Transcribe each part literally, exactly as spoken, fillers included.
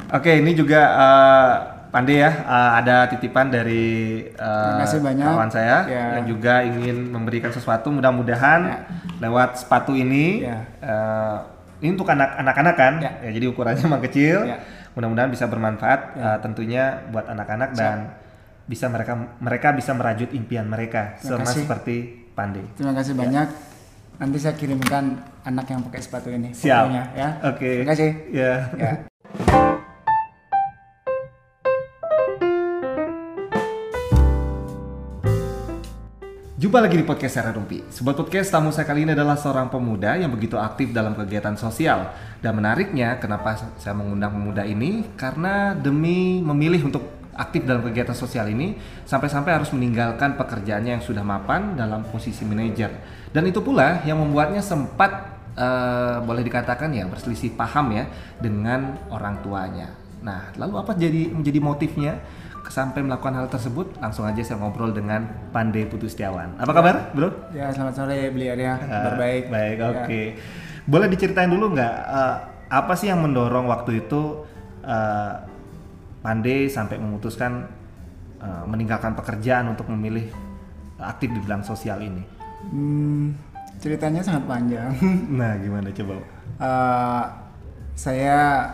Oke, ini juga uh, Pandey ya, uh, ada titipan dari uh, kawan saya ya. Yang juga ingin memberikan sesuatu, mudah-mudahan ya. Lewat sepatu ini, ya. uh, ini untuk anak anak-anak kan, ya. Ya, jadi ukurannya memang kecil, ya. Mudah-mudahan bisa bermanfaat, ya. uh, tentunya buat anak-anak dan bisa mereka mereka bisa merajut impian mereka, sama seperti Pandey. Terima kasih ya. Banyak. Nanti saya kirimkan anak yang pakai sepatu ini. Siap. Pokoknya, ya. Oke. Okay. Terima kasih. Ya. Ya. Jumpa lagi di podcast Sera Rumpi. Sebuah podcast tamu saya kali ini adalah seorang pemuda yang begitu aktif dalam kegiatan sosial. Dan menariknya, kenapa saya mengundang pemuda ini? Karena demi memilih untuk aktif dalam kegiatan sosial ini, sampai-sampai harus meninggalkan pekerjaannya yang sudah mapan dalam posisi manajer. Dan itu pula yang membuatnya sempat, uh, boleh dikatakan ya, berselisih paham ya, dengan orang tuanya. Nah, lalu apa jadi menjadi motifnya? Sampai melakukan hal tersebut, langsung aja saya ngobrol dengan Pandey Putu Setiawan. Apa kabar, bro? Ya, selamat sore, Beli Arya. Kabar baik. Baik, oke. Okay. Ya. Boleh diceritain dulu nggak, uh, apa sih yang mendorong waktu itu uh, Pandey sampai memutuskan uh, meninggalkan pekerjaan untuk memilih aktif di bidang sosial ini? Hmm, ceritanya sangat panjang. Nah, gimana coba? Uh, saya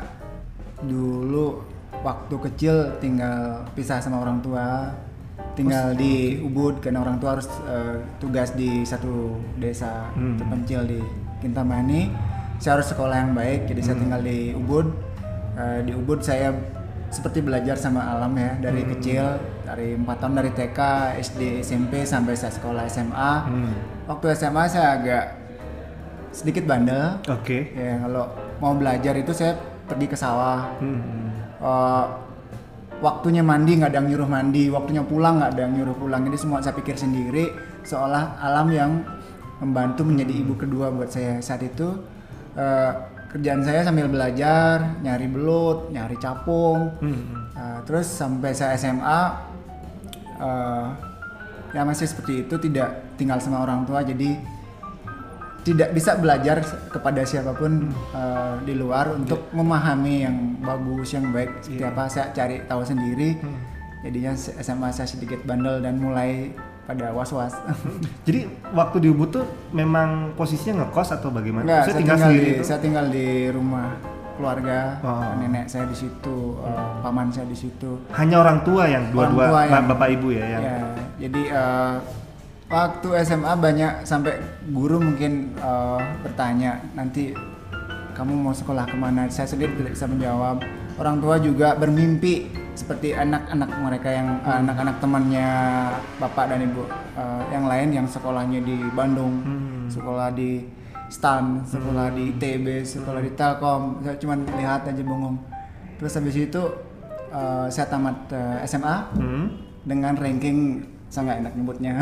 dulu waktu kecil tinggal pisah sama orang tua, tinggal oh, di okay. Ubud karena orang tua harus uh, tugas di satu desa hmm. terpencil di Kintamani. Saya harus sekolah yang baik, jadi hmm. saya tinggal di Ubud. Uh, di Ubud saya seperti belajar sama alam ya dari hmm. kecil, dari empat tahun dari T K, S D, S M P sampai saya sekolah S M A. Hmm. Waktu S M A saya agak sedikit bandel. Oke. Okay. Ya kalau mau belajar itu saya pergi ke sawah. Hmm. Uh, waktunya mandi nggak ada yang nyuruh mandi, waktunya pulang nggak ada yang nyuruh pulang. Jadi semua saya pikir sendiri, seolah alam yang membantu menjadi ibu kedua buat saya saat itu. Uh, kerjaan saya sambil belajar, nyari belut, nyari capung. Hmm. Uh, terus sampai saya S M A, uh, ya masih seperti itu, tidak tinggal sama orang tua, jadi tidak bisa belajar kepada siapapun hmm. uh, di luar untuk yeah. memahami yang bagus, yang baik seperti yeah. apa, saya cari tahu sendiri. Hmm. Jadinya S M A saya sedikit bandel dan mulai pada was-was. Jadi waktu di Ubud tuh memang posisinya ngekos atau bagaimana? Enggak, saya tinggal, tinggal di itu? Saya tinggal di rumah keluarga, oh. nenek saya di situ, hmm. uh, paman saya di situ. Hanya orang tua yang dua-dua tua yang, bapak ibu ya yang. Ya, jadi uh, waktu S M A banyak sampai guru mungkin uh, bertanya, nanti kamu mau sekolah kemana? Saya sendiri tidak bisa menjawab. Orang tua juga bermimpi seperti anak-anak mereka yang uh, anak-anak temannya bapak dan ibu uh, yang lain yang sekolahnya di Bandung, hmm. sekolah di Stan, sekolah hmm. di I T B, sekolah di Telkom. Saya cuma lihat aja bengong. Terus habis itu uh, saya tamat uh, S M A hmm. dengan ranking, saya nggak enak nyebutnya.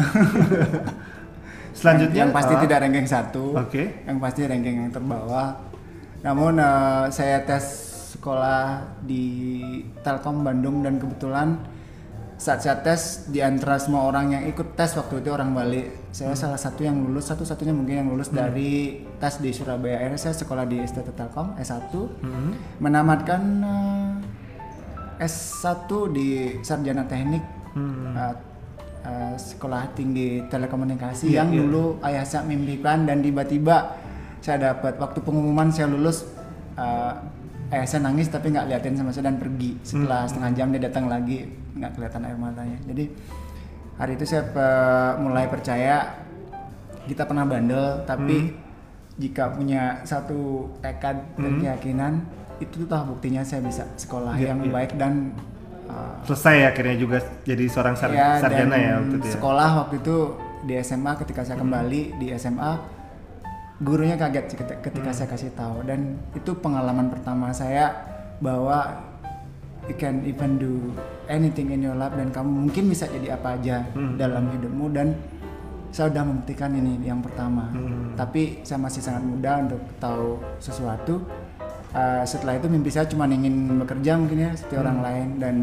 Selanjutnya yang pasti uh, tidak ranking satu, okay. yang pasti ranking yang terbawah. Namun uh, saya tes sekolah di Telkom Bandung dan kebetulan saat saya tes di antara semua orang yang ikut tes waktu itu orang Bali, saya hmm. salah satu yang lulus, satu-satunya mungkin yang lulus hmm. dari tes di Surabaya. Akhirnya saya sekolah di S T T Telkom S satu, hmm. menamatkan uh, S satu di Sarjana Teknik. Hmm. Uh, Uh, sekolah tinggi telekomunikasi yeah, yang yeah. dulu ayah saya mimpikan, dan tiba-tiba saya dapat waktu pengumuman saya lulus, uh, ayah saya nangis tapi nggak liatin sama saya dan pergi. Setelah hmm. setengah jam dia datang lagi, nggak kelihatan air matanya. Jadi hari itu saya pe- mulai percaya kita pernah bandel, tapi hmm. jika punya satu tekad hmm. dan keyakinan, itu tuh buktinya saya bisa sekolah yeah, yang yeah. baik dan Uh, selesai akhirnya juga jadi seorang sar- ya, sarjana ya waktu itu ya. Sekolah waktu itu di S M A, ketika saya kembali hmm. di S M A, gurunya kaget ketika, ketika hmm. saya kasih tahu, dan itu pengalaman pertama saya bahwa you can even do anything in your life, dan kamu mungkin bisa jadi apa aja hmm. dalam hidupmu, dan saya sudah membuktikan ini yang pertama. Hmm. Tapi saya masih sangat muda untuk tahu sesuatu. Uh, setelah itu mimpi saya cuma ingin bekerja mungkin ya seperti hmm. orang lain dan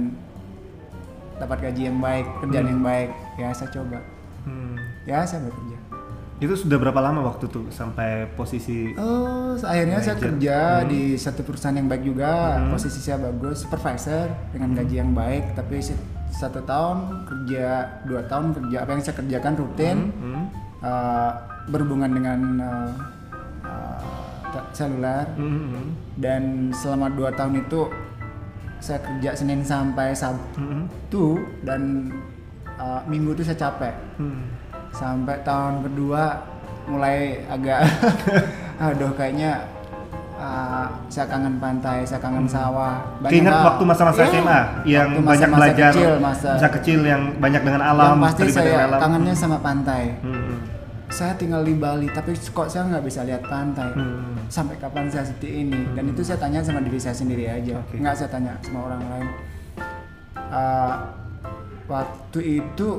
dapat gaji yang baik, kerjaan hmm. yang baik. Ya saya coba. Hmm. Ya saya bekerja. Itu sudah berapa lama waktu tuh sampai posisi? Oh, akhirnya saya manager? kerja Hmm. di satu perusahaan yang baik juga, Hmm. posisi saya bagus, supervisor dengan gaji yang baik, tapi si- satu tahun kerja, dua tahun kerja, apa yang saya kerjakan rutin, Hmm. uh, berhubungan dengan uh, uh, te- seluler, Hmm. dan selama dua tahun itu saya kerja Senin sampai Hmm. Sabtu, dan uh, Minggu itu saya capek. Hmm. Sampai tahun kedua mulai agak aduh kayaknya uh, saya kangen pantai, saya kangen sawah. Keinget hal. waktu masa-masa Iya, S M A yang waktu banyak masa-masa belajar, kecil, masa, masa kecil yang banyak dengan alam, yang pasti terlibat saya dengan alam. kangennya sama pantai. Hmm. Saya tinggal di Bali, tapi kok saya nggak bisa lihat pantai. Hmm. Sampai kapan saya seperti ini? Dan itu saya tanya sama diri saya sendiri aja, Oke. nggak saya tanya sama orang lain. Uh, waktu itu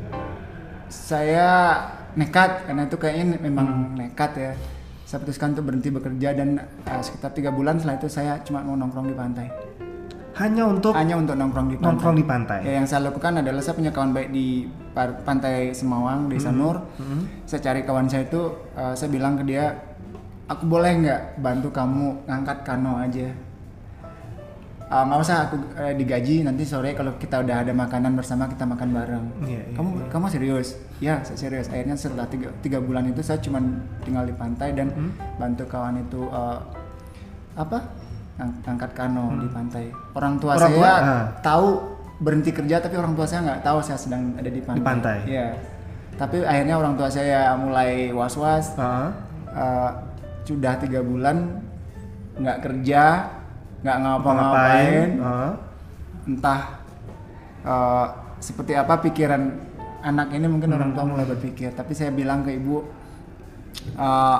saya nekat, karena itu kayaknya memang nekat ya. Saya putuskan untuk berhenti bekerja, dan uh, sekitar tiga bulan setelah itu saya cuma mau nongkrong di pantai. Hanya untuk Hanya untuk nongkrong di pantai. nongkrong di pantai. Ya, yang saya lakukan adalah saya punya kawan baik di par- pantai Semawang, Desa Nur. Hmm. Saya cari kawan saya itu, uh, saya bilang ke dia, aku boleh nggak bantu kamu ngangkat kano aja. Uh, nggak usah aku uh, digaji, nanti sore kalau kita udah ada makanan bersama kita makan bareng. Iya, iya, kamu iya. kamu serius? Ya, saya serius. Akhirnya setelah tiga, tiga bulan itu saya cuma tinggal di pantai dan Hmm. bantu kawan itu uh, apa? Ang- angkat kano di pantai. Orang tua Orang saya tua, ah. tahu berhenti kerja, tapi orang tua saya nggak tahu saya sedang ada di pantai. Di pantai. Iya. Tapi akhirnya orang tua saya mulai was-was. Ah. Uh, sudah tiga bulan nggak kerja, nggak Ngapain? ngapa-ngapain, Ah. entah uh, seperti apa pikiran anak ini, mungkin orang tua mulai berpikir. Tapi saya bilang ke ibu, uh,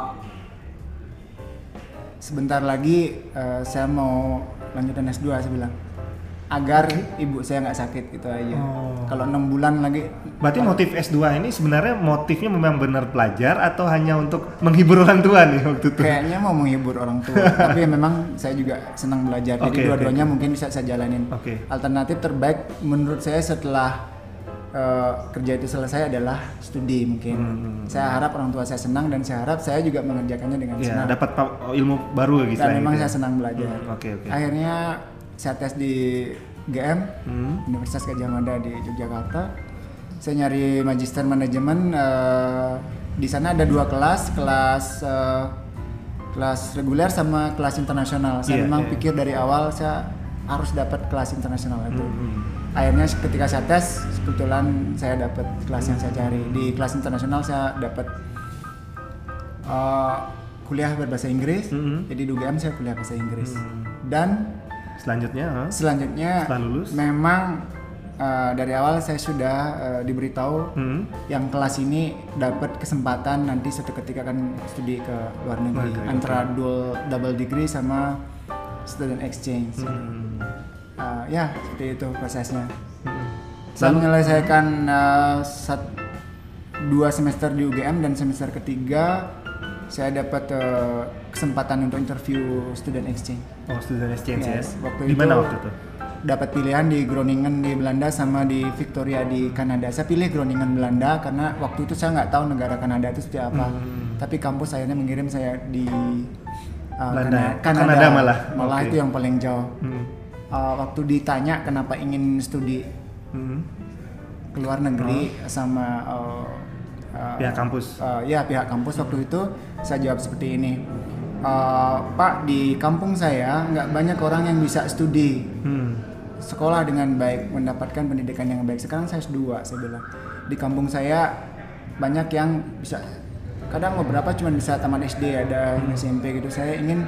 sebentar lagi uh, saya mau lanjutan S dua, saya bilang, agar ibu saya nggak sakit, gitu aja. Oh. Kalau enam bulan lagi. Berarti motif S dua ini sebenarnya motifnya memang benar belajar atau hanya untuk menghibur orang tua nih waktu itu? Kayaknya mau menghibur orang tua, tapi memang saya juga senang belajar. Jadi Oke, dua-duanya oke. mungkin bisa saya jalanin. Oke. Alternatif terbaik menurut saya setelah uh, kerja itu selesai adalah studi mungkin. Hmm. Saya harap orang tua saya senang, dan saya harap saya juga mengerjakannya dengan Ya, senang. dapat pa- ilmu baru gitu. Dan lah memang gitu saya ya. senang belajar. Hmm, Oke, oke. Akhirnya saya tes di G M, Hmm. Universitas Gadjah Mada di Yogyakarta. Saya nyari magister manajemen. Uh, di sana ada dua kelas, kelas uh, kelas reguler sama kelas internasional. Saya Iya, memang iya. pikir dari awal saya harus dapat kelas internasional itu. Hmm. Akhirnya ketika saya tes, kebetulan saya dapat kelas yang saya cari. Di kelas internasional saya dapat uh, kuliah berbahasa Inggris. Hmm. Jadi di U G M saya kuliah bahasa Inggris. Hmm. Dan Selanjutnya, ah. selanjutnya Setelah lulus? memang uh, dari awal saya sudah uh, diberitahu Hmm. yang kelas ini dapat kesempatan nanti suatu ketika akan studi ke luar negeri, Oke, antara dual double degree sama student exchange. Hmm. Uh, ya seperti itu prosesnya. Hmm. Saya Lalu- menyelesaikan uh, sat- dua semester di U G M, dan semester ketiga saya dapat uh, kesempatan untuk interview student exchange. Oh, student exchange Yes, ya. waktu Di mana itu- waktu itu? Dapat pilihan di Groningen di Belanda sama di Victoria di Kanada. Saya pilih Groningen Belanda karena waktu itu saya nggak tahu negara Kanada itu seperti apa. Hmm. Tapi kampus akhirnya mengirim saya di uh, Belanda. Kana- Kanada malah. Malah Oke. itu yang paling jauh. Hmm. Uh, waktu ditanya kenapa ingin studi Hmm. ke luar negeri sama uh, uh, Pihak kampus. uh, ya pihak kampus waktu itu saya jawab seperti ini. Uh, Pak, di kampung saya nggak banyak orang yang bisa studi Hmm. sekolah dengan baik, mendapatkan pendidikan yang baik. Sekarang saya S dua, saya bilang. Di kampung saya banyak yang bisa, kadang beberapa cuma bisa tamat S D, ada yang S M P gitu. Saya ingin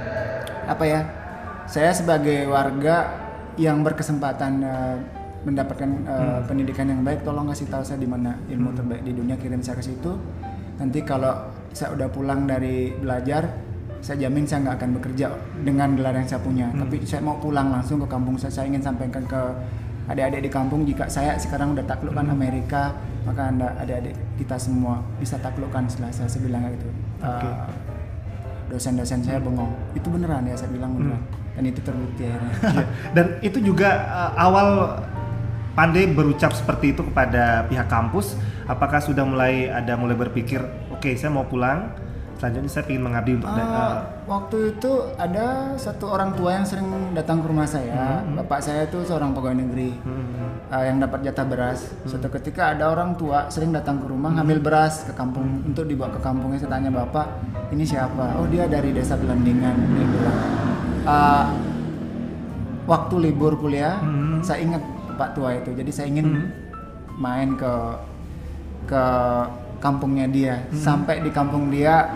apa ya? Saya sebagai warga yang berkesempatan uh, mendapatkan uh, pendidikan yang baik, tolong kasih tahu saya di mana ilmu terbaik di dunia, kirim saya ke situ. Nanti kalau saya udah pulang dari belajar, saya jamin saya nggak akan bekerja dengan gelar yang saya punya, Hmm. tapi saya mau pulang langsung ke kampung saya. Saya ingin sampaikan ke adik-adik di kampung, jika saya sekarang udah taklukkan Amerika, maka anda adik-adik kita semua bisa taklukkan setelah saya, saya bilang gitu. Oke. Uh, dosen-dosen saya bengong, itu beneran ya, saya bilang beneran, dan itu terbukti akhirnya. Iya. Dan itu juga uh, awal Pandey berucap seperti itu kepada pihak kampus. Apakah sudah mulai ada mulai berpikir, oke oke okay, saya mau pulang, selanjutnya saya ingin mengabdi untuk Uh, uh, waktu itu ada satu orang tua yang sering datang ke rumah saya. Hmm. Bapak saya itu seorang pegawai negeri hmm. uh, yang dapat jatah beras. Hmm. Suatu ketika ada orang tua sering datang ke rumah hmm. ngambil beras ke kampung hmm. untuk dibawa ke kampungnya. Saya tanya, bapak ini siapa? Oh, dia dari desa Belandingan. Dia bilang. Uh, waktu libur kuliah, hmm. saya ingat Pak tua itu. Jadi saya ingin hmm. main ke ke kampungnya dia. Hmm. Sampai di kampung dia,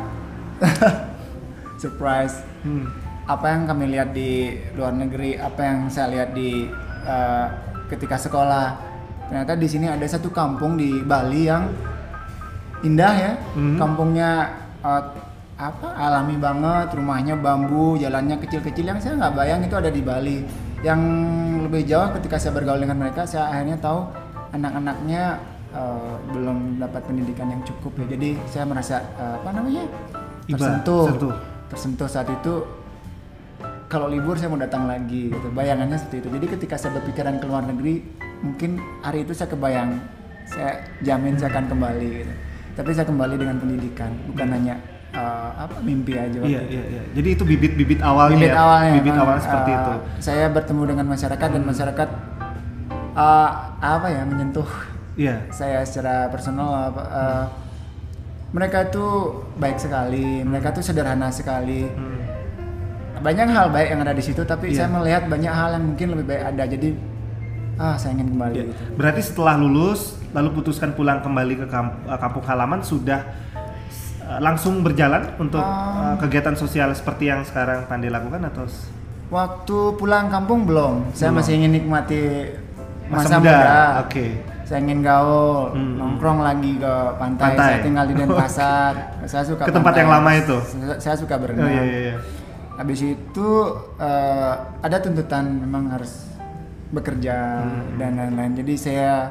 surprise. Hmm. Apa yang kami lihat di luar negeri, apa yang saya lihat di uh, ketika sekolah. Ternyata di sini ada satu kampung di Bali yang indah ya. Hmm. Kampungnya uh, apa alami banget, rumahnya bambu, jalannya kecil-kecil yang saya nggak bayang itu ada di Bali. Yang lebih jauh ketika saya bergaul dengan mereka, saya akhirnya tahu anak-anaknya uh, belum dapat pendidikan yang cukup ya. Jadi saya merasa uh, apa namanya tersentuh, Iba, tersentuh saat itu. Kalau libur saya mau datang lagi, gitu. Bayangannya seperti itu. Jadi ketika saya berpikiran ke luar negeri, mungkin hari itu saya kebayang, saya jamin saya akan kembali. Gitu. Tapi saya kembali dengan pendidikan, bukan hmm. hanya Uh, apa mimpi aja waktu iya, itu. Iya, iya. Jadi itu bibit-bibit awalnya. Bibit ya? awalnya. Bibit memang, awalnya seperti uh, itu. Saya bertemu dengan masyarakat hmm. dan masyarakat uh, apa ya menyentuh. Iya. Saya secara personal. Uh, hmm. Mereka itu baik sekali. Mereka itu sederhana sekali. Hmm. Banyak hal baik yang ada di situ, tapi yeah. saya melihat banyak hal yang mungkin lebih baik ada. Jadi ah saya ingin kembali. Yeah. Gitu. Berarti setelah lulus, lalu putuskan pulang kembali ke kamp- kampung halaman sudah langsung berjalan untuk um, uh, kegiatan sosial seperti yang sekarang Pandey lakukan atau? Waktu pulang kampung belum, saya belum. Masih ingin nikmati masa, masa muda. muda. Oke. Okay. Saya ingin gaul, hmm. nongkrong lagi ke pantai. pantai. Saya tinggal di Denpasar. Saya suka ke tempat pantai. Yang lama itu. Saya, saya suka berenang. Oh, iya, iya, iya. Habis itu uh, ada tuntutan memang harus bekerja hmm. dan lain-lain. Jadi saya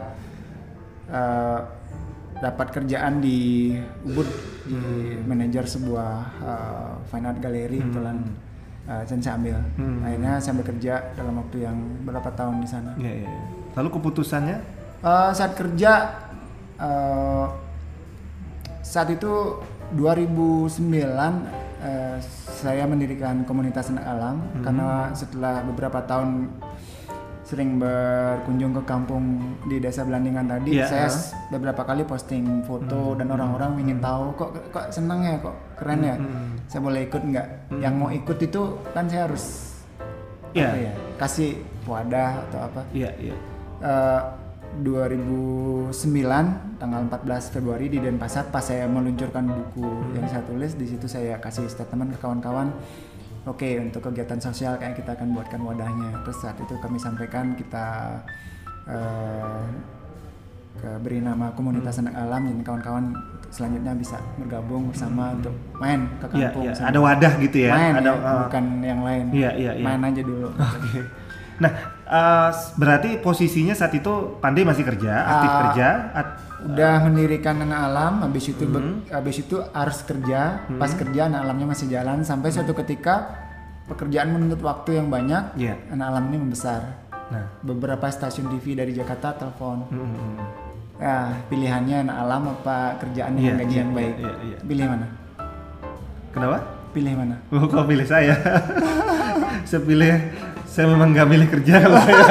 uh, dapat kerjaan di Ubud di hmm. manajer sebuah uh, fine art gallery kebetulan hmm. uh, dan saya ambil. Hmm. Akhirnya saya bekerja dalam waktu yang berapa tahun di sana. Ya, ya, ya. Lalu keputusannya? Uh, saat kerja uh, saat itu dua ribu sembilan uh, saya mendirikan komunitas anak alam hmm. karena setelah beberapa tahun sering berkunjung ke kampung di desa Belandingan tadi, yeah, saya uh. beberapa kali posting foto hmm. dan orang-orang ingin tahu kok kok senang ya, kok keren ya, hmm. saya boleh ikut nggak? Hmm. Yang mau ikut itu kan saya harus yeah. apa ya, kasih wadah atau apa? Iya yeah, iya. Yeah. Uh, dua ribu sembilan tanggal empat belas Februari di Denpasar pas saya meluncurkan buku hmm. yang saya tulis, di situ saya kasih statement ke kawan-kawan. Oke, okay, untuk kegiatan sosial kayak kita akan buatkan wadahnya. Terus saat itu kami sampaikan kita uh, ke beri nama komunitas hmm. anak alam dan kawan-kawan selanjutnya bisa bergabung bersama hmm. untuk main ke kampung. Ya, ya. Ada wadah gitu ya? Main ada, ya, uh, bukan yang lain. Iya, iya, iya. Main aja dulu. Okay. Nah, uh, berarti posisinya saat itu Pandey masih kerja, aktif uh, kerja? At- udah mendirikan anak alam, habis itu hmm. be- habis itu harus kerja, hmm. pas kerja anak alamnya masih jalan sampai suatu ketika pekerjaan menuntut waktu yang banyak, yeah. anak alam ini membesar. Nah, beberapa stasiun T V dari Jakarta telepon, hmm. ya pilihannya anak alam apa kerjaan yang yeah, gaji yeah, yang baik, yeah, yeah, yeah. pilih mana? Kenapa? Pilih mana? Oh, kok pilih saya? Saya pilih, saya memang nggak pilih kerja kalau saya.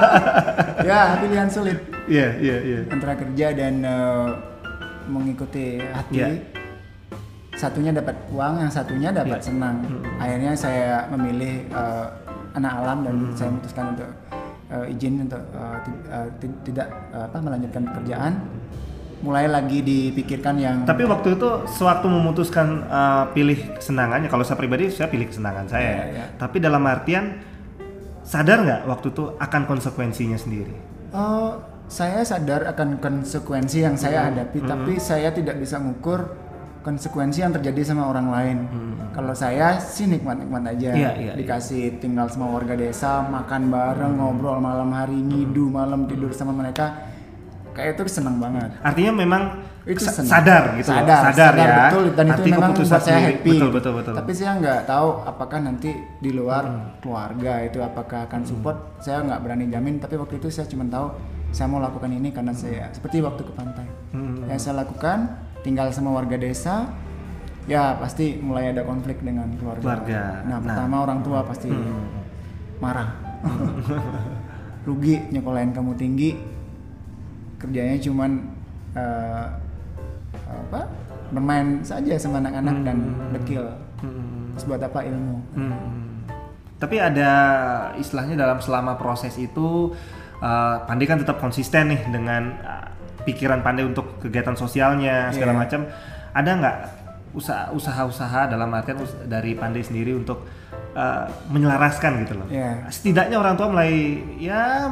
Ya, pilihan sulit. Iya, iya, iya. Antara kerja dan uh, mengikuti hati. Yeah. Satunya dapat uang, yang satunya dapat yeah. senang. Mm-hmm. Akhirnya saya memilih uh, anak alam dan mm-hmm. saya memutuskan untuk uh, izin untuk uh, t- uh, t- tidak uh, apa melanjutkan pekerjaan. Mulai lagi dipikirkan yang. Tapi waktu itu sewaktu memutuskan uh, pilih kesenangannya, kalau saya pribadi saya pilih kesenangan saya. Yeah, yeah. Tapi dalam artian sadar nggak waktu itu akan konsekuensinya sendiri? Uh, saya sadar akan konsekuensi yang saya mm-hmm. hadapi, mm-hmm. tapi saya tidak bisa mengukur konsekuensi yang terjadi sama orang lain. Mm-hmm. Kalau saya sih nikmat-nikmat aja, yeah, yeah, dikasih yeah. tinggal sama warga desa, makan bareng, mm-hmm. ngobrol malam hari, ngidu malam tidur sama mereka, kayak itu senang banget. Artinya memang itu senang. sadar gitu, sadar, sadar, sadar ya. Betul, dan itu memang buat saya happy. Betul, betul, betul. Tapi saya nggak tahu apakah nanti di luar hmm. keluarga itu apakah akan support. Hmm. Saya nggak berani jamin. Tapi waktu itu saya cuma tahu saya mau lakukan ini karena saya seperti waktu ke pantai. Hmm. Yang saya lakukan tinggal sama warga desa, ya pasti mulai ada konflik dengan keluarga. Keluarga. Nah, Nah. pertama orang tua pasti Hmm. marah. Rugi nyekolahin kamu tinggi, kerjanya cuman eh, apa? Bermain saja sama anak-anak dan dekil. Hmm. Terus buat apa ilmu? Hmm. Tapi ada istilahnya dalam selama proses itu uh, Pandey kan tetap konsisten nih dengan uh, pikiran Pandey untuk kegiatan sosialnya segala Yeah. macam. Ada nggak usaha usaha-usaha dalam artian us- dari Pandey sendiri untuk uh, menyelaraskan gitu loh? Yeah. Setidaknya orang tua mulai ya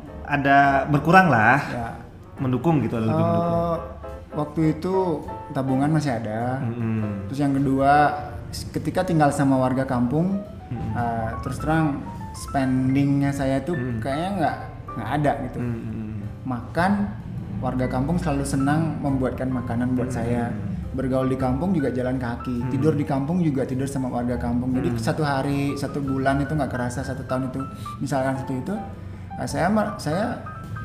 ada berkurang lah Ya. mendukung gitu lebih mendukung. Eh, waktu itu tabungan masih ada. Mm-mm. Terus yang kedua, ketika tinggal sama warga kampung, eh, terus terang spendingnya saya tuh kayaknya nggak nggak ada gitu. Mm-mm. Makan, warga kampung selalu senang membuatkan makanan buat saya. Bergaul di kampung juga jalan kaki, tidur di kampung juga tidur sama warga kampung. Jadi satu hari, satu bulan itu nggak kerasa, satu tahun itu, misalkan seperti itu, eh, saya ma- saya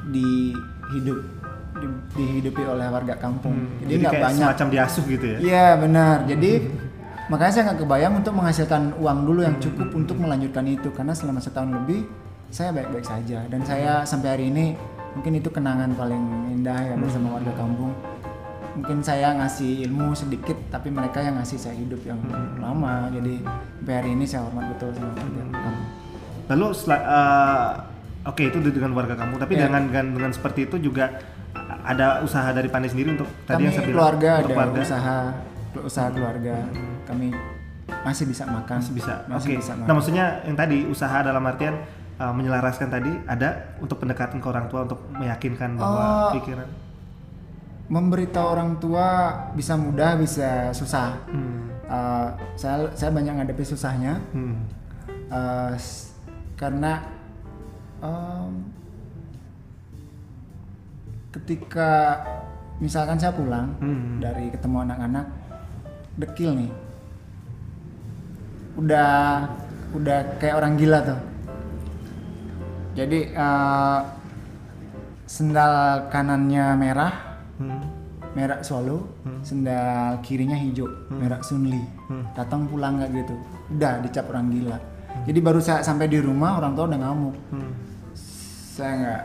dihidup di- dihidupi oleh warga kampung. Hmm, Jadi Jadi nggak kayak banyak. semacam diasuh gitu ya? Iya benar. Jadi makanya saya nggak kebayang untuk menghasilkan uang dulu yang cukup untuk melanjutkan itu, karena selama setahun lebih saya baik-baik saja dan saya sampai hari ini mungkin itu kenangan paling indah ya bersama warga kampung. Mungkin saya ngasih ilmu sedikit tapi mereka yang ngasih saya hidup yang lama. Jadi sampai hari ini saya hormat betul sama warga kampung. Lalu sela- uh, oke itu dengan warga kampung, tapi Ya. dengan, dengan dengan seperti itu juga ada usaha dari Pandey sendiri untuk tadi Kami yang saya bilang, keluarga untuk ada keluarga. usaha usaha keluarga. Kami masih bisa makan. Masih bisa. Masih Oke. bisa makan. Nah maksudnya yang tadi usaha dalam artian uh, menyelaraskan tadi ada untuk pendekatan ke orang tua untuk meyakinkan bahwa Oh. pikiran. Memberitahu orang tua bisa mudah bisa susah. Hmm. Uh, saya saya banyak ngadepi susahnya Hmm. uh, s- karena um, ketika misalkan saya pulang Hmm. dari ketemu anak-anak dekil nih, udah udah kayak orang gila tuh. Jadi uh, sendal kanannya merah, Hmm. merah Solo, sendal kirinya hijau, merah Sunli. Datang pulang nggak gitu, udah dicap orang gila. Jadi baru saya sampai di rumah orang tua udah ngamuk. Hmm. Saya nggak,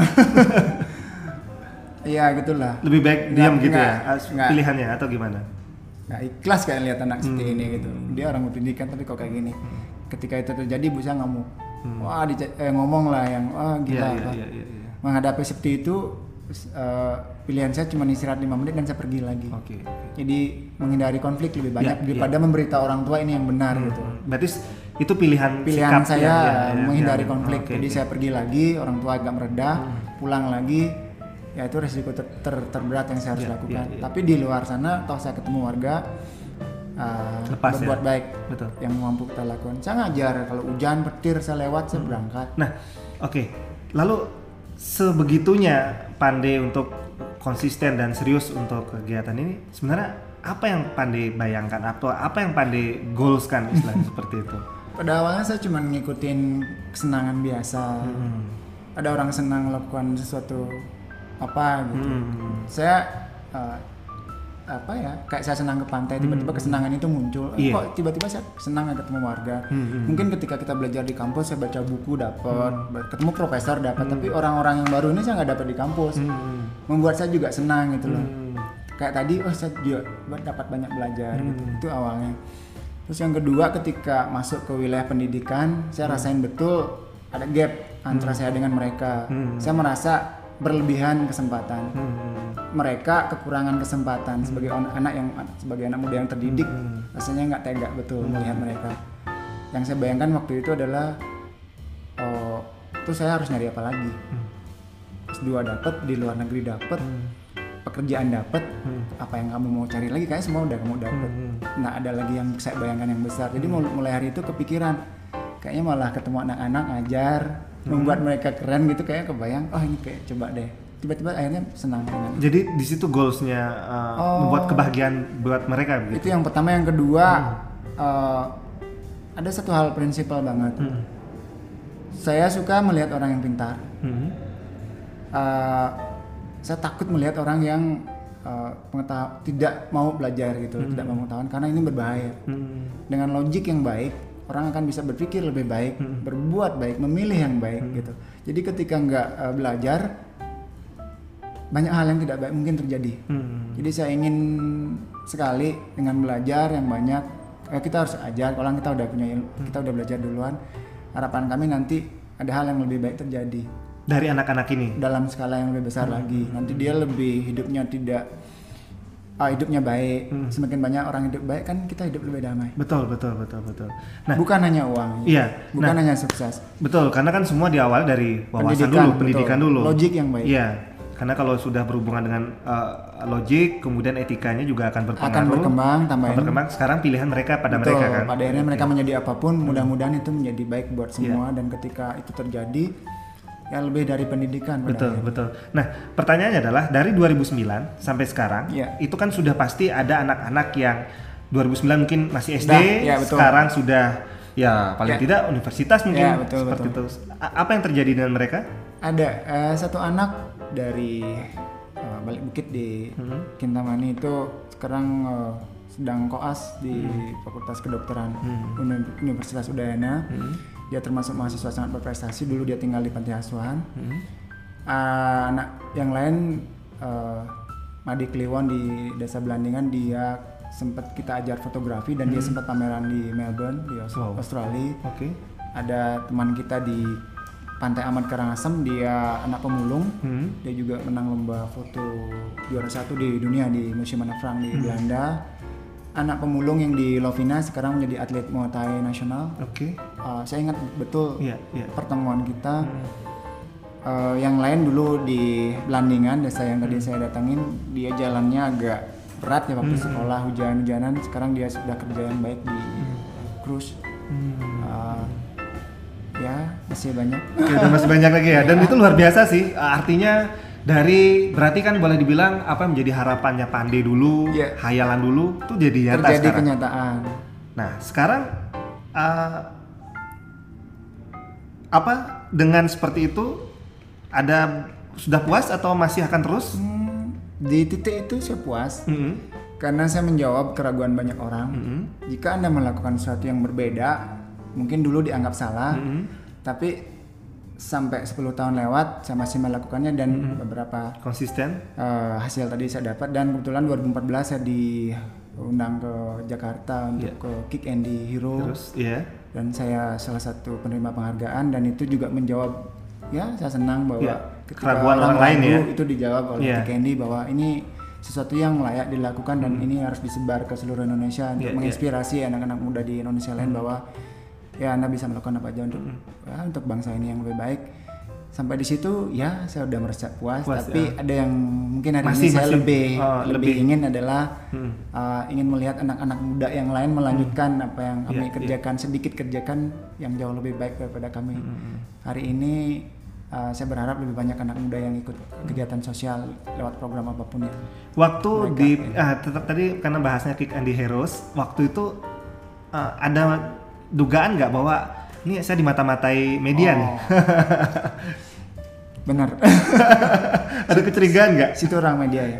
ya gitulah. Lebih baik Nggak- diam gitu nggak- ya as- nggak- pilihannya atau gimana? nggak ikhlas kayak lihat anak seperti ini gitu. Dia orang berpendidikan tapi kok kayak gini. Ketika itu terjadi, bu saya ngamuk. Wah, dica- eh, ngomong lah yang, wah gila. Iya, iya, apa. iya, iya, iya. Menghadapi seperti itu, eh, pilihan saya cuma istirahat lima menit dan saya pergi lagi. Oke. oke. Jadi menghindari konflik lebih banyak Ya, daripada memberitahu orang tua ini yang benar gitu. Berarti s- itu pilihan Pilihan sikap saya ya, ya, ya, menghindari ya. konflik. Oke, Jadi oke. saya pergi lagi, orang tua agak meredah, pulang lagi. Ya itu resiko ter- ter- terberat yang saya harus Ya, lakukan. ya, ya. Tapi di luar sana, toh saya ketemu warga uh, Lepas ya. berbuat baik Betul. yang mampu kita lakukan. Saya ngajar kalau hujan petir saya lewat saya berangkat. Nah, oke. Lalu sebegitunya Pandey untuk konsisten dan serius untuk kegiatan ini, sebenarnya apa yang Pandey bayangkan atau apa yang Pandey goalskan istilahnya seperti itu? Pada awalnya saya cuma ngikutin kesenangan biasa. Hmm. Ada orang senang melakukan sesuatu apa gitu. Hmm. Saya uh, apa ya kayak saya senang ke pantai tiba-tiba kesenangan itu muncul. Eh, Iya. kok tiba-tiba saya senang ketemu warga. Hmm. Mungkin ketika kita belajar di kampus saya baca buku dapat, ketemu profesor dapat, tapi orang-orang yang baru ini saya nggak dapat di kampus. Hmm. Membuat saya juga senang gitu loh. Hmm. Kayak tadi oh saya juga dapat banyak belajar Hmm. gitu. Itu awalnya. Terus yang kedua ketika masuk ke wilayah pendidikan saya rasain betul ada gap antara saya dengan mereka. Hmm. Saya merasa berlebihan kesempatan. Hmm. Mereka kekurangan kesempatan sebagai on- anak yang sebagai anak muda yang terdidik, Hmm. rasanya nggak tega betul melihat mereka. Yang saya bayangkan waktu itu adalah oh itu saya harus nyari apa lagi. S dua dapat, di luar negeri dapat, pekerjaan dapat, apa yang kamu mau cari lagi kayak semua udah kamu dapat. Nah ada lagi yang saya bayangkan yang besar. Jadi mul- mulai hari itu kepikiran kayaknya malah ketemu anak-anak ngajar, membuat mereka keren gitu, kayak kebayang oh ini kayak coba deh. Tiba-tiba akhirnya senang dengan itu. Jadi di situ goalsnya uh, Oh. membuat kebahagiaan buat mereka Itu gitu. yang pertama. Yang kedua eh, ada satu hal prinsipal banget. Hmm. Saya suka melihat orang yang pintar. Hmm. Eh, saya takut melihat orang yang uh, pengetahuan, tidak mau belajar gitu, hmm. tidak mau pengetahuan karena ini berbahaya. Hmm. Dengan logik yang baik, orang akan bisa berpikir lebih baik, hmm. berbuat baik, memilih yang baik hmm. gitu. Jadi ketika nggak uh, belajar, banyak hal yang tidak baik mungkin terjadi. Hmm. Jadi saya ingin sekali dengan belajar yang banyak, eh, kita harus ajar. Kalau kita udah punya ilmu, hmm. kita udah belajar duluan. Harapan kami nanti ada hal yang lebih baik terjadi dari anak-anak ini dalam skala yang lebih besar hmm. lagi. Nanti dia lebih hidupnya tidak, ah, hidupnya baik. Hmm. Semakin banyak orang hidup baik kan kita hidup lebih damai. Betul, betul, betul, betul. Nah, bukan hanya uang. Iya. Bukan nah, hanya sukses. Betul, karena kan semua diawali dari wawasan pendidikan, dulu, pendidikan betul. dulu. Logik yang baik. Iya. Karena kalau sudah berhubungan dengan uh, logik, kemudian etikanya juga akan berpengaruh. Akan berkembang, tambahin. Berkembang. Sekarang pilihan mereka pada betul, mereka kan. Pada akhirnya mereka menjadi apapun, hmm. mudah-mudahan itu menjadi baik buat semua. Yeah. Dan ketika itu terjadi, ya lebih dari pendidikan. Betul, akhirnya. betul. Nah, pertanyaannya adalah dari dua ribu sembilan sampai sekarang, yeah. itu kan sudah pasti ada anak-anak yang dua ribu sembilan mungkin masih S D, nah, ya, sekarang sudah ya paling ya. tidak universitas mungkin, ya, betul, seperti betul. itu. A- apa yang terjadi dengan mereka? Ada uh, satu anak dari uh, Balik Bukit di hmm. Kintamani itu sekarang uh, sedang koas di hmm. Fakultas Kedokteran hmm. Universitas Udayana. Hmm. Dia termasuk mahasiswa sangat berprestasi. Dulu dia tinggal di panti asuhan. Hmm. Uh, anak yang lain uh, Madi Kliwon di Desa Belandingan, dia sempat kita ajar fotografi dan hmm. dia sempat pameran di Melbourne di wow. Australia. Okay. Ada teman kita di Pantai Amat Karangasem, dia anak pemulung. Hmm. Dia juga menang lomba foto juara satu di dunia di Museum Anne Frank di hmm. Belanda. Anak pemulung yang di Lovina sekarang menjadi atlet Muay Thai nasional. Oke. Okay. Uh, saya ingat betul yeah, yeah. pertemuan kita. Hmm. Uh, yang lain dulu di Belandingan, desa yang tadi hmm. saya datangin, dia jalannya agak berat ya waktu hmm. sekolah, hujan-hujanan. Sekarang dia sudah kerja yang baik di hmm. cruise. Hmm. Uh, ya masih banyak. Oke, masih banyak lagi ya. Dan ya. Itu luar biasa sih. Artinya dari berarti kan boleh dibilang apa menjadi harapannya Pande dulu, ya. hayalan dulu, tuh jadi nyata terjadi sekarang. Kenyataan. Nah sekarang uh, apa dengan seperti itu ada sudah puas atau masih akan terus? Hmm, di titik itu saya puas. Mm-hmm. Karena saya menjawab keraguan banyak orang. Mm-hmm. Jika Anda melakukan sesuatu yang berbeda, mungkin dulu dianggap salah, mm-hmm. tapi sampai sepuluh tahun lewat saya masih melakukannya dan mm-hmm. beberapa konsisten uh, hasil tadi saya dapat. Dan kebetulan dua ribu empat belas saya diundang ke Jakarta untuk yeah. ke Kick Andy Hero. Terus, yeah. dan saya salah satu penerima penghargaan dan itu juga menjawab, ya saya senang bahwa yeah. ketika keraguan orang, orang lain ya itu dijawab oleh yeah. Kick Andy bahwa ini sesuatu yang layak dilakukan dan hmm. ini harus disebar ke seluruh Indonesia untuk yeah, menginspirasi yeah. anak-anak muda di Indonesia lain hmm. bahwa ya Anda bisa melakukan apa aja untuk hmm. ya, untuk bangsa ini yang lebih baik. Sampai di situ ya saya udah merasa puas, puas tapi ya. Ada yang mungkin hari masih, ini saya masih, lebih, oh, lebih lebih ingin adalah hmm. uh, ingin melihat anak-anak muda yang lain melanjutkan hmm. apa yang kami yeah, kerjakan yeah. sedikit kerjakan yang jauh lebih baik daripada kami. Hmm. Hari ini Uh, saya berharap lebih banyak anak muda yang ikut kegiatan sosial lewat program apapun ya. Waktu mereka, di ya. uh, tetap tadi karena bahasnya Kick Andy Heroes, waktu itu uh, ada dugaan nggak bahwa ini saya dimata-matai media oh. nih? Benar. Ada kecurigaan nggak? Situ orang media ya.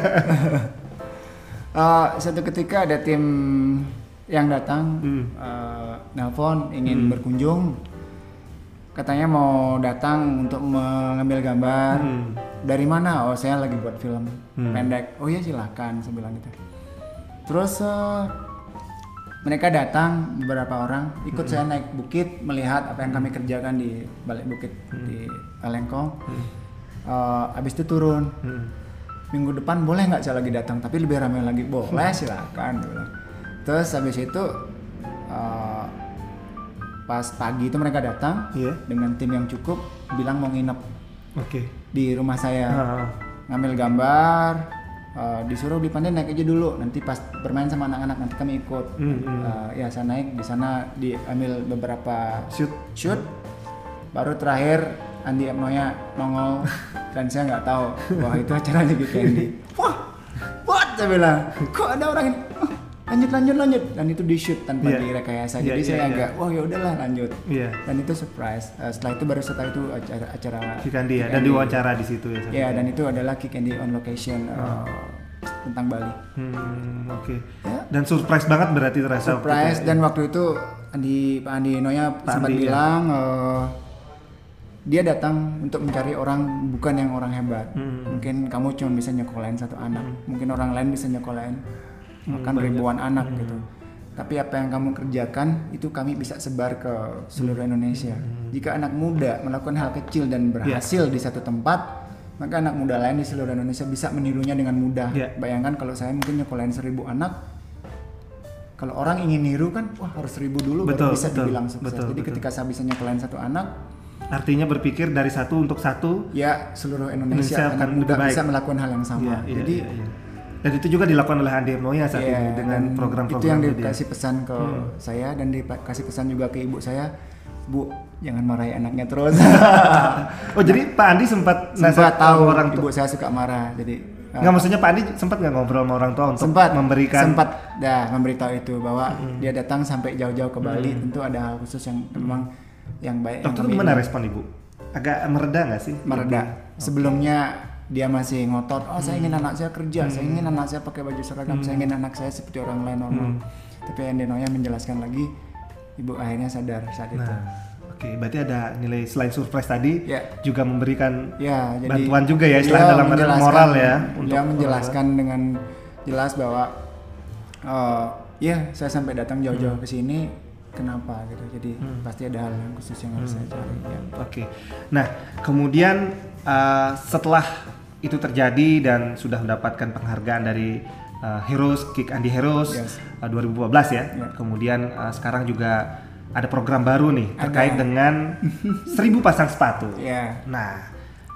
uh, satu ketika ada tim yang datang, hmm. uh, nelpon ingin hmm. berkunjung. Katanya mau datang untuk mengambil gambar. Hmm. Dari mana? Oh saya lagi buat film hmm. pendek. Oh iya silakan, saya bilang gitu. Terus uh, mereka datang beberapa orang, ikut hmm. saya naik bukit melihat apa yang kami kerjakan di balik bukit hmm. di Alengkong. Hmm. Uh, abis itu turun. Hmm. Minggu depan boleh nggak saya lagi datang? Tapi lebih ramai lagi. Boleh silakan. Terus habis itu uh, pas pagi itu mereka datang yeah. dengan tim yang cukup, bilang mau nginep okay. di rumah saya, uh-huh. ngambil gambar, uh, disuruh di Pandai naik aja dulu, nanti pas bermain sama anak-anak nanti kami ikut. Mm-hmm. uh, ya saya naik di sana diambil beberapa shoot, shoot, baru terakhir Andi Abnoya nongol dan saya nggak tahu bahwa itu acaranya gitu Andi. Wah, what saya bilang, kok ada orang ini? lanjut lanjut lanjut dan itu di shoot tanpa yeah. direkayasa yeah, jadi yeah, saya yeah. agak wah oh, ya udahlah lanjut yeah. dan itu surprise. Uh, setelah itu baru setelah itu acara acara Kick Andy ya dan diwawancara di situ ya. Ya dan itu adalah Kick Andy on location uh, oh. tentang Bali. Hmm, oke. Okay. Ya. Dan surprise banget berarti terasa. Surprise dan waktu itu Andi Pak Andi Noya sempat Andi, bilang ya. uh, dia datang untuk mencari orang bukan yang orang hebat. Hmm. Mungkin kamu cuma bisa nyekolahin satu anak, hmm. mungkin orang lain bisa nyekolahin bahkan hmm, ribuan anak hmm. gitu. Tapi apa yang kamu kerjakan itu kami bisa sebar ke seluruh Indonesia. Hmm. Jika anak muda melakukan hal kecil dan berhasil yeah. di satu tempat, maka anak muda lain di seluruh Indonesia bisa menirunya dengan mudah. Yeah. Bayangkan kalau saya mungkin nyekolahin seribu anak, kalau orang ingin niru kan, wah harus seribu dulu betul, baru bisa betul, dibilang sukses. Betul, Jadi betul. ketika saya bisa nyekolahin satu anak, artinya berpikir dari satu untuk satu, ya seluruh Indonesia, Indonesia anak muda bisa melakukan hal yang sama. Yeah, yeah, Jadi yeah, yeah. Dan itu juga dilakukan oleh Andi Noya saat yeah, ini dengan program-program itu yang dikasih dia. pesan ke hmm. saya dan dikasih pesan juga ke ibu saya, Bu, jangan marahi anaknya terus. Oh jadi Pak Andi sempat sempat tahu orang ibu saya suka marah, jadi nggak uh, maksudnya Pak Andi sempat nggak ngobrol sama orang tua untuk sempat memberikan sempat dah memberitahu itu bahwa hmm. dia datang sampai jauh-jauh ke Bali, hmm. tentu ada hal khusus yang memang yang baik. Waktu itu gimana respon ibu? Agak mereda nggak sih? Mereda. Okay. Sebelumnya dia masih ngotot, oh saya ingin hmm. anak saya kerja, hmm. saya ingin anak saya pakai baju seragam, hmm. saya ingin anak saya seperti orang lain normal. Hmm. Tapi Andi Noya menjelaskan lagi, ibu akhirnya sadar saat nah, itu. Oke, okay, berarti ada nilai selain surprise tadi, ya. juga memberikan ya, jadi bantuan juga ya, selain dalam moral ya. Dia menjelaskan moral. dengan jelas bahwa, uh, ya saya sampai datang jauh-jauh hmm. ke sini, kenapa gitu. Jadi hmm. pasti ada hal yang khusus yang harus hmm. saya cari. Ya. Oke, okay. Nah kemudian uh, setelah itu terjadi dan sudah mendapatkan penghargaan dari uh, Heroes, Kick Andi Heroes yes. uh, dua ribu dua belas ya. Yeah. Kemudian uh, sekarang juga ada program baru nih terkait ada. dengan seribu pasang sepatu. Yeah. Nah,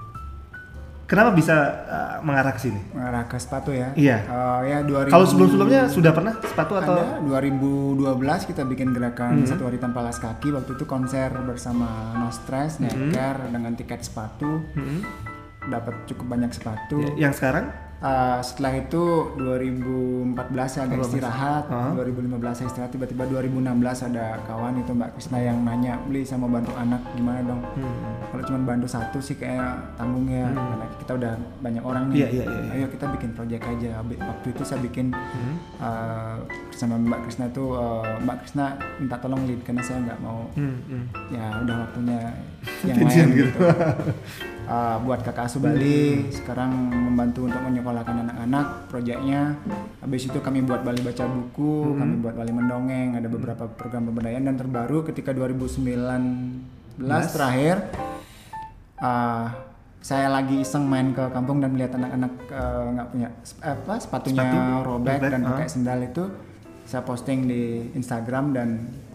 kenapa bisa uh, mengarah ke sini? Mengarah ke sepatu ya? Iya. Uh, ya dua ribu Kalau sebelum-sebelumnya sudah pernah sepatu atau? Ada. dua ribu dua belas kita bikin gerakan mm-hmm. satu hari tanpa alas kaki. Waktu itu konser bersama No Stress, mm-hmm. Necker dengan tiket sepatu. Mm-hmm. Dapat cukup banyak sepatu. Yang sekarang? Uh, setelah itu dua ribu empat belas saya agak istirahat, uh-huh. dua ribu lima belas saya istirahat, tiba-tiba dua ribu enam belas ada kawan itu Mbak Krisna yang nanya, beli sama bantu anak gimana dong? Hmm. Kalau cuma bantu satu sih kayak tanggung ya, hmm. karena kita udah banyak orang nih. Yeah, yeah, yeah. Ayo kita bikin project aja. Waktu itu saya bikin hmm. uh, sama Mbak Krisna itu, uh, Mbak Krisna minta tolong lead karena saya nggak mau, hmm. Hmm. ya udah waktunya yang lain gitu. Uh, buat kakak asuh Bali, hmm. sekarang membantu untuk menyekolahkan anak-anak proyeknya. Habis itu kami buat Bali baca buku, hmm. kami buat Bali mendongeng, ada beberapa program pemberdayaan dan terbaru ketika dua ribu sembilan belas yes. terakhir uh, saya lagi iseng main ke kampung dan melihat anak-anak nggak uh, punya apa sepatunya Sepatu, robek dan pakai uh. sendal itu, saya posting di Instagram dan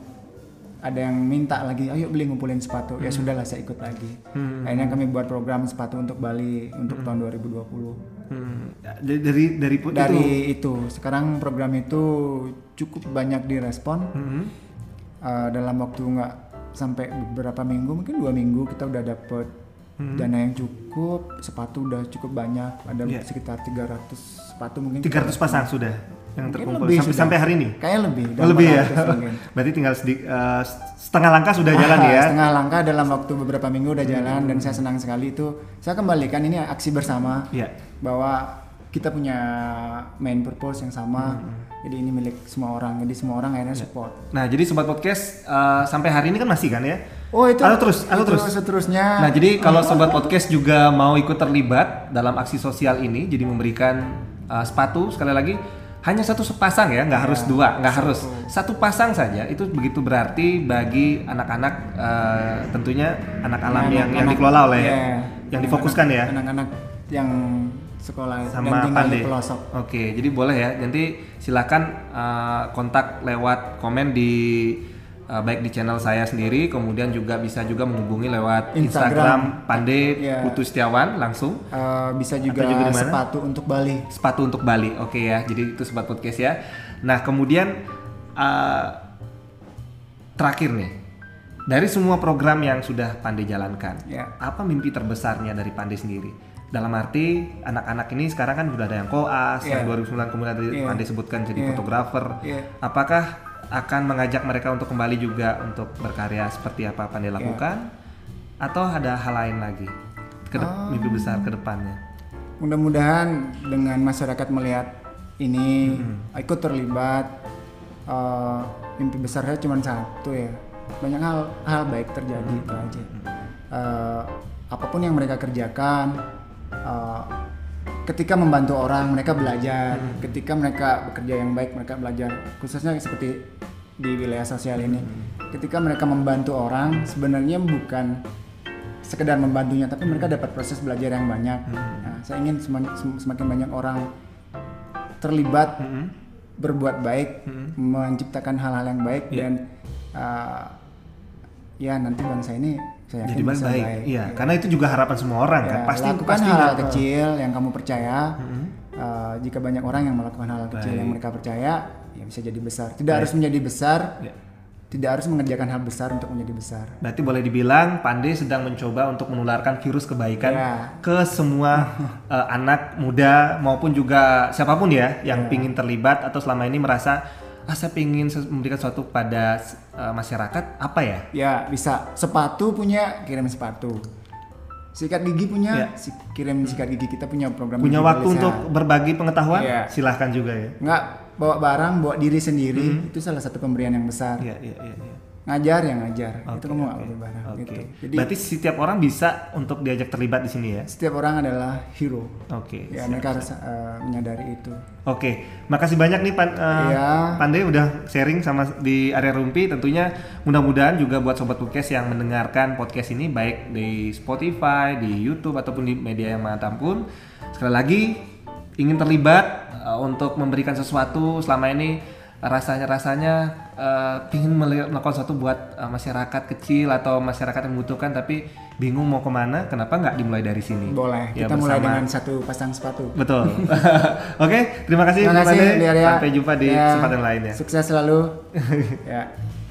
ada yang minta lagi, ayo beli ngumpulin sepatu. Hmm. Ya sudahlah saya ikut lagi. Hmm. Akhirnya kami buat program sepatu untuk Bali untuk hmm. tahun dua ribu dua puluh. Hmm. Dari dari dari, dari itu. itu. Sekarang program itu cukup banyak direspon. Hmm. Uh, dalam waktu nggak sampai beberapa minggu, mungkin dua minggu kita udah dapet hmm. dana yang cukup, sepatu udah cukup banyak. Ada yeah. sekitar tiga ratus sepatu mungkin. tiga ratus pasang sudah. Yang terkumpul sampai, sampai hari ini? Kayak lebih. Lebih ya? Berarti tinggal sedik, uh, setengah langkah sudah jalan ah, ya? Setengah langkah dalam waktu beberapa minggu udah jalan hmm. dan saya senang sekali itu. Saya kembalikan ini aksi bersama yeah. bahwa kita punya main purpose yang sama. Hmm. Jadi ini milik semua orang. Jadi semua orang akhirnya support. Nah jadi Sobat Podcast uh, sampai hari ini kan masih kan ya? Oh itu. Atau terus? Atau terus? Seterusnya. Nah jadi kalau Sobat Podcast juga mau ikut terlibat dalam aksi sosial ini, jadi memberikan uh, sepatu sekali lagi. Hanya satu sepasang ya, nggak ya, harus dua, nggak harus satu pasang saja. Itu begitu berarti bagi anak-anak, uh, tentunya anak alam anak, yang anak, yang dikelola oleh, ya, yang difokuskan anak, ya. Anak-anak yang sekolah sama dan tinggal Pande. Di pelosok. Oke, jadi boleh ya. Nanti silakan uh, kontak lewat komen di uh, baik di channel saya sendiri, kemudian juga bisa juga menghubungi lewat Instagram, Instagram Pande yeah. Putu Setiawan langsung. Uh, bisa juga, juga sepatu untuk Bali. Sepatu untuk Bali, oke okay ya. Jadi itu Sobat Podcast ya. Nah kemudian uh, terakhir nih, dari semua program yang sudah Pande jalankan, yeah. apa mimpi terbesarnya dari Pande sendiri? Dalam arti anak-anak ini sekarang kan sudah ada yang koas, yeah. yang dua ribu sembilan kemudian yeah. Pande sebutkan jadi yeah. fotografer. Yeah. Apakah akan mengajak mereka untuk kembali juga untuk berkarya seperti apa Pande lakukan, yeah. atau ada hal lain lagi ke de- oh. mimpi besar ke depannya? Mudah-mudahan dengan masyarakat melihat ini, hmm. ikut terlibat. Uh, mimpi besar saya cuma satu ya, banyak hal hal baik terjadi hmm. itu aja. Uh, apapun yang mereka kerjakan, uh, ketika membantu orang mereka belajar, hmm. ketika mereka bekerja yang baik mereka belajar, khususnya seperti di wilayah sosial ini. Hmm. Ketika mereka membantu orang sebenarnya bukan sekedar membantunya, tapi mereka dapat proses belajar yang banyak. Hmm. Nah, saya ingin semakin, semakin banyak orang terlibat, hmm. berbuat baik, hmm. menciptakan hal-hal yang baik, yeah. dan uh, ya nanti bangsa ini saya yakin jadi bisa baik. baik. Iya, karena itu juga harapan semua orang ya, kan. Pasti lakukan pasti hal-hal kecil yang kamu percaya. Hmm. Uh, jika banyak orang yang melakukan hal-hal kecil baik. yang mereka percaya, ya bisa jadi besar. Tidak baik. harus menjadi besar. Yeah. Tidak harus mengerjakan hal besar untuk menjadi besar. Berarti boleh dibilang Pandey sedang mencoba untuk menularkan virus kebaikan yeah. ke semua uh, anak muda maupun juga siapapun ya yang yeah. pingin terlibat atau selama ini merasa ah saya pingin memberikan sesuatu pada uh, masyarakat, apa ya? Ya bisa, sepatu punya kirim sepatu. Sikat gigi punya, yeah. si, kirim sikat gigi. Kita punya program. Punya waktu untuk berbagi pengetahuan, yeah. silahkan juga ya. Enggak bawa barang, bawa diri sendiri, mm-hmm. itu salah satu pemberian yang besar. Yeah, yeah, yeah, yeah. Ngajar yang ngajar, okay, itu kamu nggak okay. bawa barang. Okay. Gitu. Jadi berarti setiap orang bisa untuk diajak terlibat di sini ya? Setiap orang adalah hero. Oke. Okay, ya siap, mereka harus uh, menyadari itu. Oke, okay. Makasih banyak nih Pan, uh, yeah. Pandey udah sharing sama di area Rumpi. Tentunya mudah-mudahan juga buat sobat podcast yang mendengarkan podcast ini baik di Spotify, di YouTube ataupun di media yang manapun. Sekali lagi ingin terlibat uh, untuk memberikan sesuatu selama ini rasanya rasanya uh, ingin melakukan sesuatu buat uh, masyarakat kecil atau masyarakat yang membutuhkan tapi bingung mau kemana, kenapa nggak dimulai dari sini? Boleh, ya, kita bersama. Mulai dengan satu pasang sepatu. Betul. Oke, okay, terima kasih. Terima kasih. Sampai jumpa di ya. kesempatan lainnya. Sukses selalu. Ya.